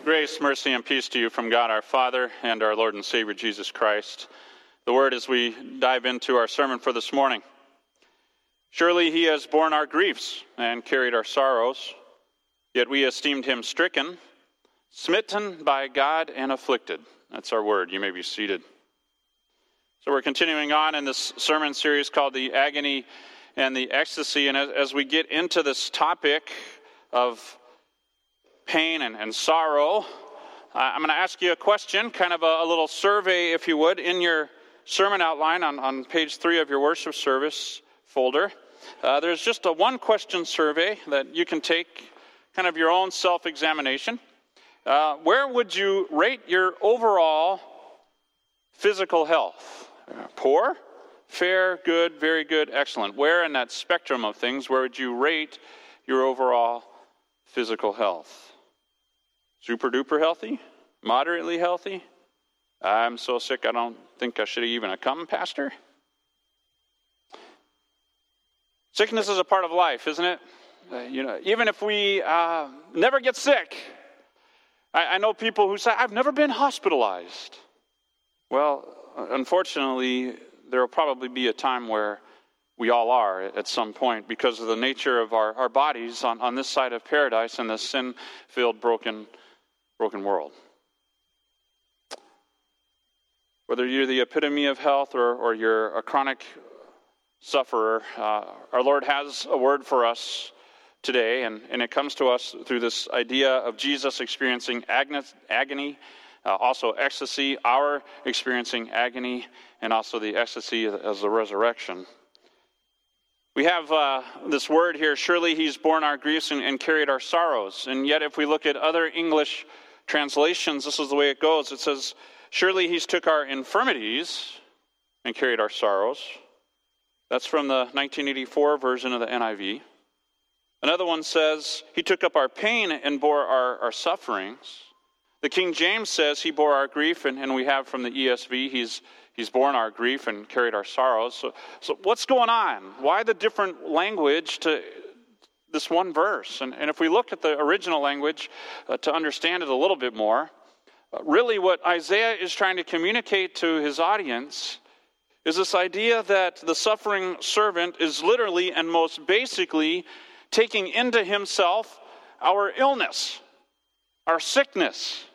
Grace, mercy, and peace to you from God our Father and our Lord and Savior Jesus Christ. The word as we dive into our sermon for this morning. Surely he has borne our griefs and carried our sorrows, yet we esteemed him stricken, smitten by God and afflicted. That's our word. You may be seated. So we're continuing on in this sermon series called The Agony and the Ecstasy. And as we get into this topic of pain and sorrow, I'm going to ask you a question, kind of a little survey, if you would, in your sermon outline on page 3 of your worship service folder. There's just a one-question survey that you can take, kind of your own self-examination. Where would you rate your overall physical health? Poor, fair, good, very good, excellent. Where in that spectrum of things, where would you rate your overall physical health? Super duper healthy? Moderately healthy? I'm so sick I don't think I should even have come, Pastor. Sickness is a part of life, isn't it? Even if we never get sick. I know people who say, I've never been hospitalized. Well, unfortunately, there will probably be a time where we all are at some point because of the nature of our bodies on this side of paradise in this sin-filled, broken world. Whether you're the epitome of health or you're a chronic sufferer, our Lord has a word for us today, and it comes to us through this idea of Jesus experiencing agony, also ecstasy, our experiencing agony, and also the ecstasy as the resurrection. We have this word here, surely he's borne our griefs and carried our sorrows. And yet if we look at other English translations, this is the way it goes. It says, surely he's took our infirmities and carried our sorrows. That's from the 1984 version of the NIV. Another one says, he took up our pain and bore our sufferings. The King James says he bore our grief, and we have from the ESV, he's borne our grief and carried our sorrows. So what's going on? Why the different language to this one verse? And if we look at the original language to understand it a little bit more, really what Isaiah is trying to communicate to his audience is this idea that the suffering servant is literally and most basically taking into himself our illness, our sickness.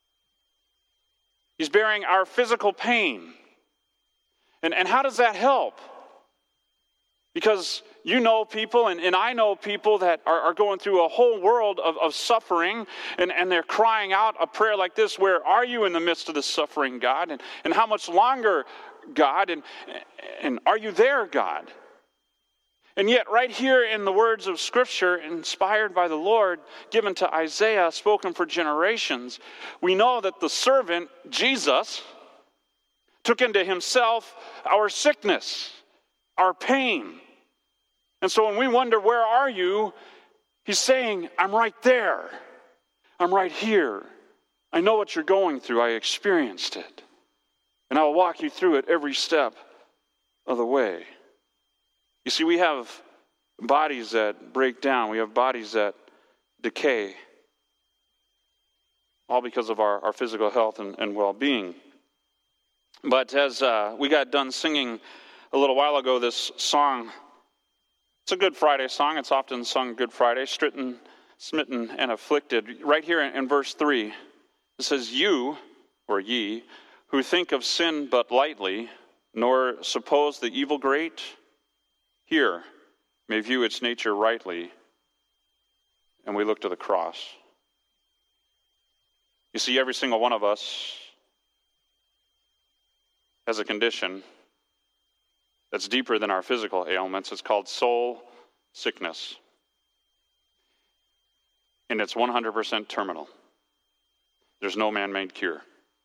He's bearing our physical pain. And how does that help? Because you know people, and I know people that are going through a whole world of suffering, and they're crying out a prayer like this, where are you in the midst of this suffering, God? And how much longer, God? And are you there, God? And yet right here in the words of Scripture, inspired by the Lord, given to Isaiah, spoken for generations, we know that the servant, Jesus, took into himself our sickness, our pain. And so when we wonder, where are you? He's saying, I'm right there. I'm right here. I know what you're going through. I experienced it. And I'll walk you through it every step of the way. You see, we have bodies that break down. We have bodies that decay. All because of our physical health and well-being. But as we got done singing a little while ago this song, it's a Good Friday song. It's often sung Good Friday, smitten and afflicted. Right here in verse 3, it says, you, or ye, who think of sin but lightly, nor suppose the evil great, here may view its nature rightly, and we look to the cross. You see, every single one of us has a condition that's deeper than our physical ailments. It's called soul sickness. And it's 100% terminal. There's no man-made cure.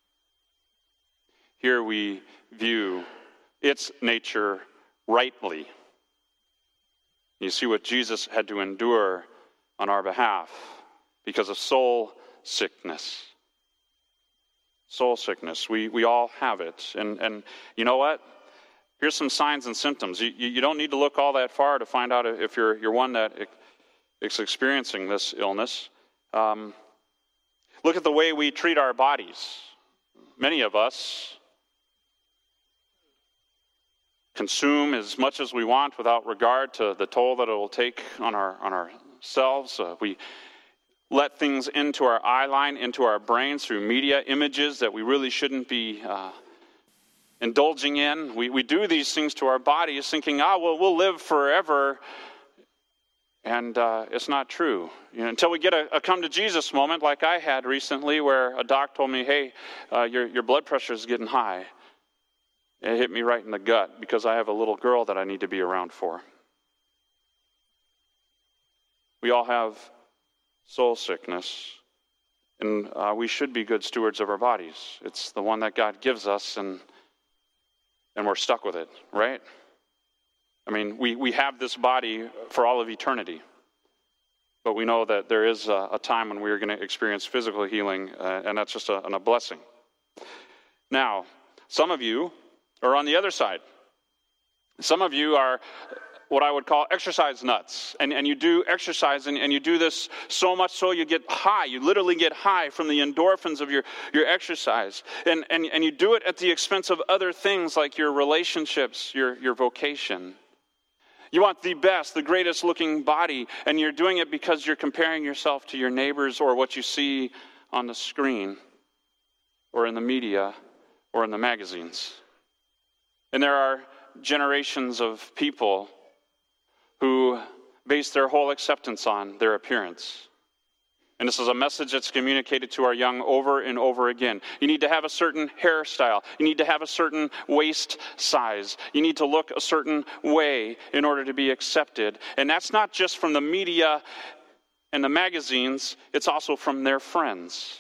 Here we view its nature rightly. You see what Jesus had to endure on our behalf because of soul sickness. Soul sickness. We all have it. And you know what? Here's some signs and symptoms. You don't need to look all that far to find out if you're one that is experiencing this illness. Look at the way we treat our bodies. Many of us consume as much as we want without regard to the toll that it will take on ourselves. We let things into our eye line, into our brains through media, images that we really shouldn't be indulging in. We do these things to our bodies thinking, we'll live forever. And it's not true. Until we get a come to Jesus moment like I had recently, where a doc told me, hey, your blood pressure is getting high. It hit me right in the gut because I have a little girl that I need to be around for. We all have soul sickness, and we should be good stewards of our bodies. It's the one that God gives us, and we're stuck with it, right? I mean, we have this body for all of eternity, but we know that there is a time when we're going to experience physical healing, and that's just a blessing. Now, some of you are on the other side. Some of you are what I would call exercise nuts, and you do exercise, and you do this so much so you get high. You literally get high from the endorphins of your exercise, and you do it at the expense of other things like your relationships, your vocation. You want the best, the greatest looking body, and you're doing it because you're comparing yourself to your neighbors or what you see on the screen or in the media or in the magazines. And there are generations of people who base their whole acceptance on their appearance. And this is a message that's communicated to our young over and over again. You need to have a certain hairstyle. You need to have a certain waist size. You need to look a certain way in order to be accepted. And that's not just from the media and the magazines, it's also from their friends.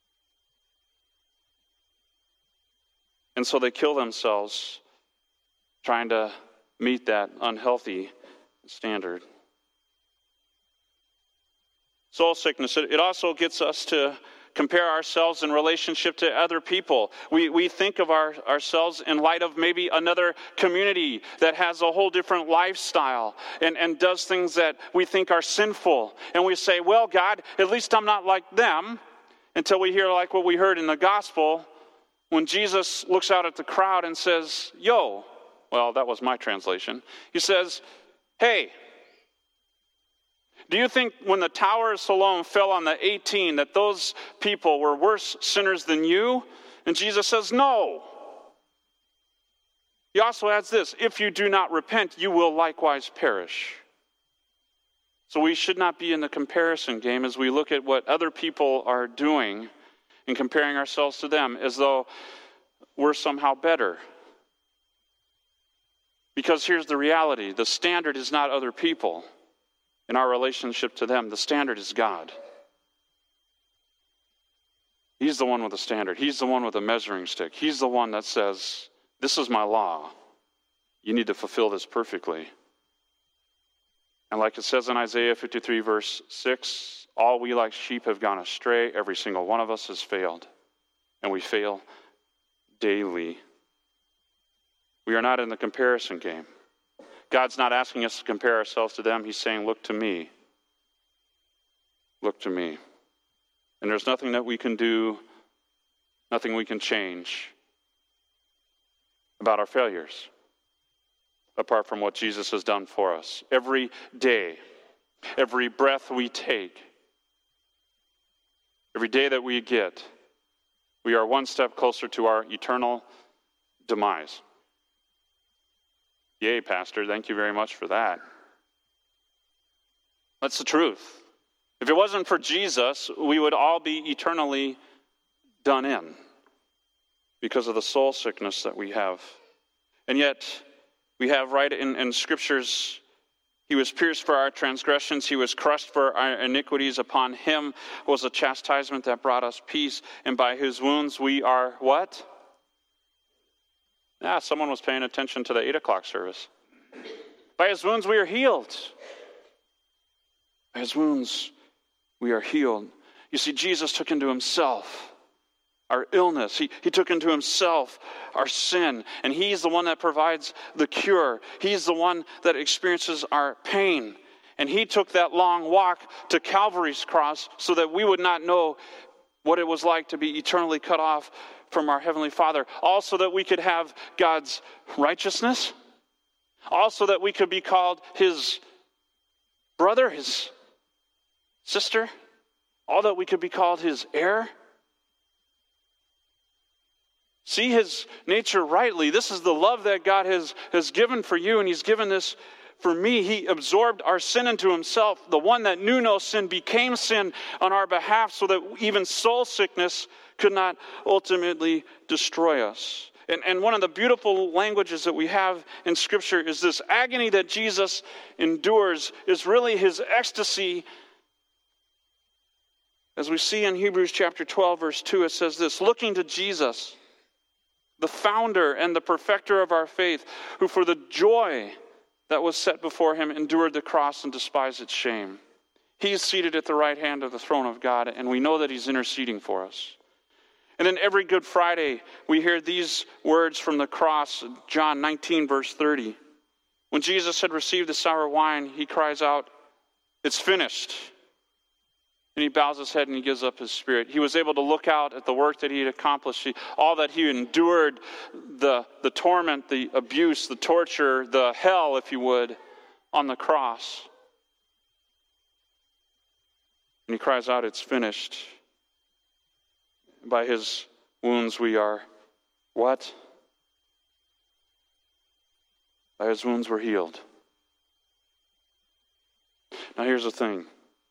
And so they kill themselves trying to meet that unhealthy standard. Soul sickness, it also gets us to compare ourselves in relationship to other people. We think of ourselves in light of maybe another community that has a whole different lifestyle and does things that we think are sinful. And we say, well, God, at least I'm not like them, until we hear like what we heard in the gospel when Jesus looks out at the crowd and says, well, that was my translation. He says, hey, do you think when the Tower of Siloam fell on the 18 that those people were worse sinners than you? And Jesus says, no. He also adds this, if you do not repent, you will likewise perish. So we should not be in the comparison game as we look at what other people are doing and comparing ourselves to them as though we're somehow better. Because here's the reality. The standard is not other people in our relationship to them. The standard is God. He's the one with the standard. He's the one with the measuring stick. He's the one that says, this is my law. You need to fulfill this perfectly. And like it says in Isaiah 53 verse 6, all we like sheep have gone astray. Every single one of us has failed. And we fail daily. We are not in the comparison game. God's not asking us to compare ourselves to them. He's saying, look to me. Look to me. And there's nothing that we can do, nothing we can change about our failures, apart from what Jesus has done for us. Every day, every breath we take, every day that we get, we are one step closer to our eternal demise. Yay, Pastor, thank you very much for that. That's the truth. If it wasn't for Jesus, we would all be eternally done in because of the soul sickness that we have. And yet, we have right in Scriptures, he was pierced for our transgressions, he was crushed for our iniquities. Upon him was a chastisement that brought us peace, and by his wounds we are what? Someone was paying attention to the 8 o'clock service. By his wounds we are healed. By his wounds we are healed. You see, Jesus took into himself our illness. He took into himself our sin. And he's the one that provides the cure. He's the one that experiences our pain. And he took that long walk to Calvary's cross so that we would not know what it was like to be eternally cut off from our Heavenly Father, also that we could have God's righteousness, also that we could be called His brother, His sister, all that we could be called His heir. See His nature rightly. This is the love that God has given for you, and He's given this for me. He absorbed our sin into Himself. The one that knew no sin became sin on our behalf so that even soul sickness could not ultimately destroy us. And one of the beautiful languages that we have in Scripture is this agony that Jesus endures is really His ecstasy. As we see in Hebrews chapter 12, verse 2, it says this, looking to Jesus, the founder and the perfecter of our faith, who for the joy that was set before Him endured the cross and despised its shame. He is seated at the right hand of the throne of God, and we know that He's interceding for us. And then every Good Friday, we hear these words from the cross, John 19, verse 30. When Jesus had received the sour wine, He cries out, "It's finished." And He bows His head and He gives up His spirit. He was able to look out at the work that He had accomplished, all that He endured, the torment, the abuse, the torture, the hell, if you would, on the cross. And He cries out, "It's finished." By His wounds we are what? By His wounds we're healed. Now here's the thing.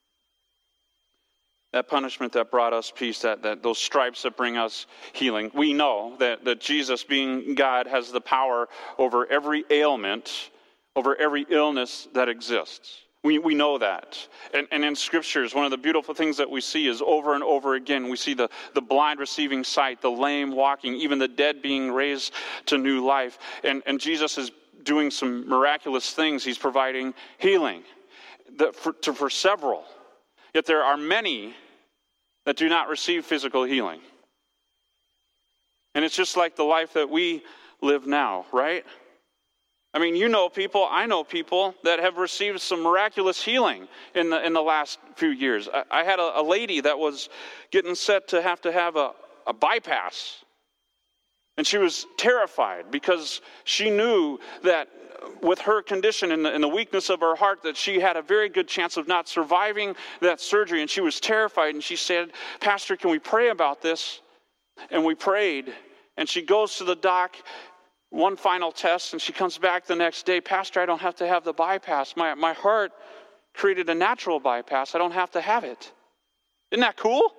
That punishment that brought us peace, that those stripes that bring us healing, we know that Jesus, being God, has the power over every ailment, over every illness that exists. We know that. And in Scriptures, one of the beautiful things that we see is over and over again, we see the blind receiving sight, the lame walking, even the dead being raised to new life. And Jesus is doing some miraculous things. He's providing healing for several. Yet there are many that do not receive physical healing. And it's just like the life that we live now, right? I mean, you know people, I know people that have received some miraculous healing in the last few years. I had a lady that was getting set to have a bypass. And she was terrified because she knew that with her condition and the weakness of her heart that she had a very good chance of not surviving that surgery. And she was terrified. And she said, "Pastor, can we pray about this?" And we prayed. And she goes to the doc, one final test, and she comes back the next day. "Pastor, I don't have to have the bypass. My heart created a natural bypass. I don't have to have it." Isn't that cool?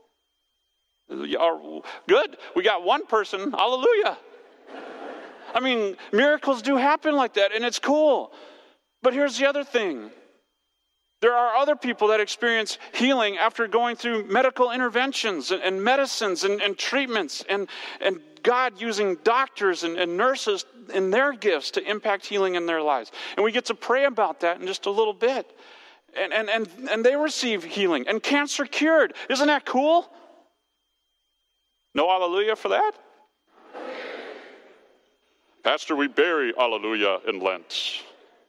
Good. We got one person. Hallelujah. I mean, miracles do happen like that, and it's cool. But here's the other thing. There are other people that experience healing after going through medical interventions and medicines and treatments and God using doctors and nurses in their gifts to impact healing in their lives. And we get to pray about that in just a little bit. And they receive healing and cancer cured. Isn't that cool? No hallelujah for that? Pastor, we bury hallelujah in Lent.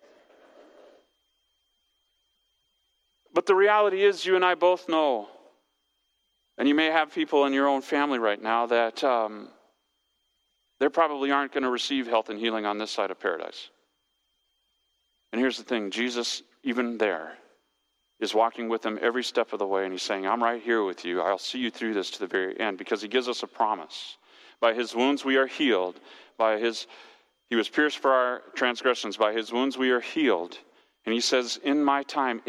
But the reality is, you and I both know, and you may have people in your own family right now that they probably aren't going to receive health and healing on this side of paradise. And here's the thing, Jesus, even there, is walking with them every step of the way, and He's saying, "I'm right here with you. I'll see you through this to the very end," because He gives us a promise. By His wounds we are healed. He was pierced for our transgressions. By His wounds we are healed. And He says, in my time,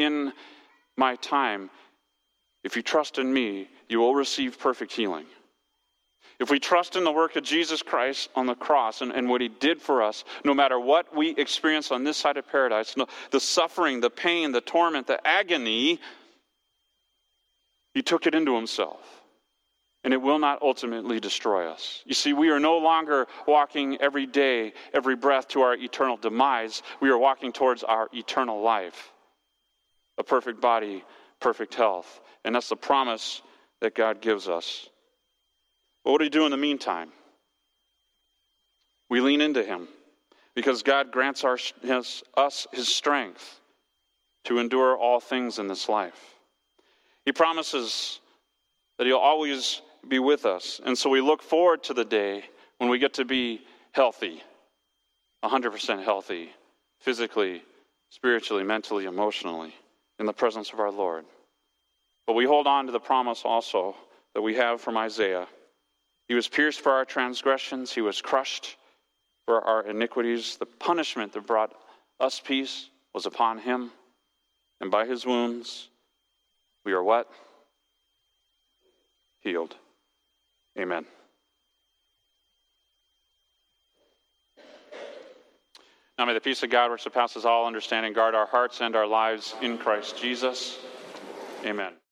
if you trust in me, you will receive perfect healing. If we trust in the work of Jesus Christ on the cross and what He did for us, no matter what we experience on this side of paradise, the suffering, the pain, the torment, the agony, He took it into Himself. And it will not ultimately destroy us. You see, we are no longer walking every day, every breath to our eternal demise. We are walking towards our eternal life. A perfect body, perfect health. And that's the promise that God gives us. But what do we do in the meantime? We lean into Him because God grants us His strength to endure all things in this life. He promises that he'll always be with us. And so we look forward to the day when we get to be healthy, 100% healthy, physically, spiritually, mentally, emotionally, in the presence of our Lord. But we hold on to the promise also that we have from Isaiah. He was pierced for our transgressions. He was crushed for our iniquities. The punishment that brought us peace was upon him. And by his wounds, we are what? Healed. Amen. Now may the peace of God, which surpasses all understanding, guard our hearts and our lives in Christ Jesus. Amen.